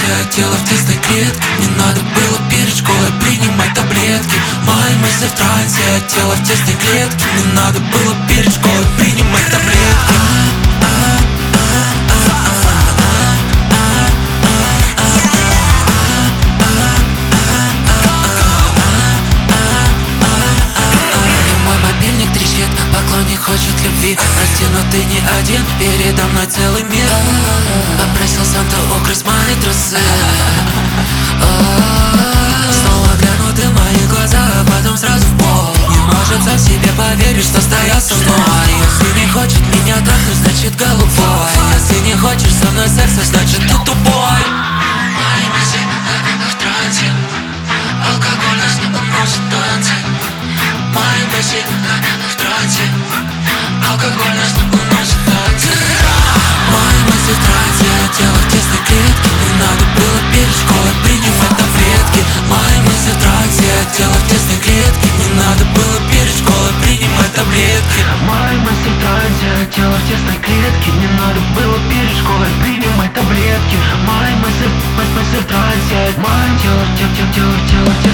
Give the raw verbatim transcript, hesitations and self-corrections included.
трансе, тело в тесной клетке. Не надо было перед школой принимать таблетки. Мои мысли в трансе, тело в тесной клетке. Не надо было перед школой принимать таблетки. Поклонник хочет любви, прости, но ты не один. Передо мной целый мир. Попросил Санту украсть мои трусы. Снова глянут в мои глаза, а потом сразу в пол. Не может сам себе поверить, что стоял со мной. Если не хочет меня трахнуть, значит голубой. Если не хочешь со мной секса, значит ты тупой. Мои мысли в трансе, алкоголь нас не уносит танцы. Мои мысли в трансе, алкоголь нас не уносит танцы. Мои мысли в трансе, тело в тесной клетке. Не надо было перед школой принимать таблетки. Мои мысли в трансе, тело в тесной клетке. Не надо было перед школой принимать таблетки. Мои мысли в трансе, тело в тесной клетке. Не надо было перед школой принимать таблетки. Мои мысли, мысли в трансе. Мое тело, тело, тело, тело, тело.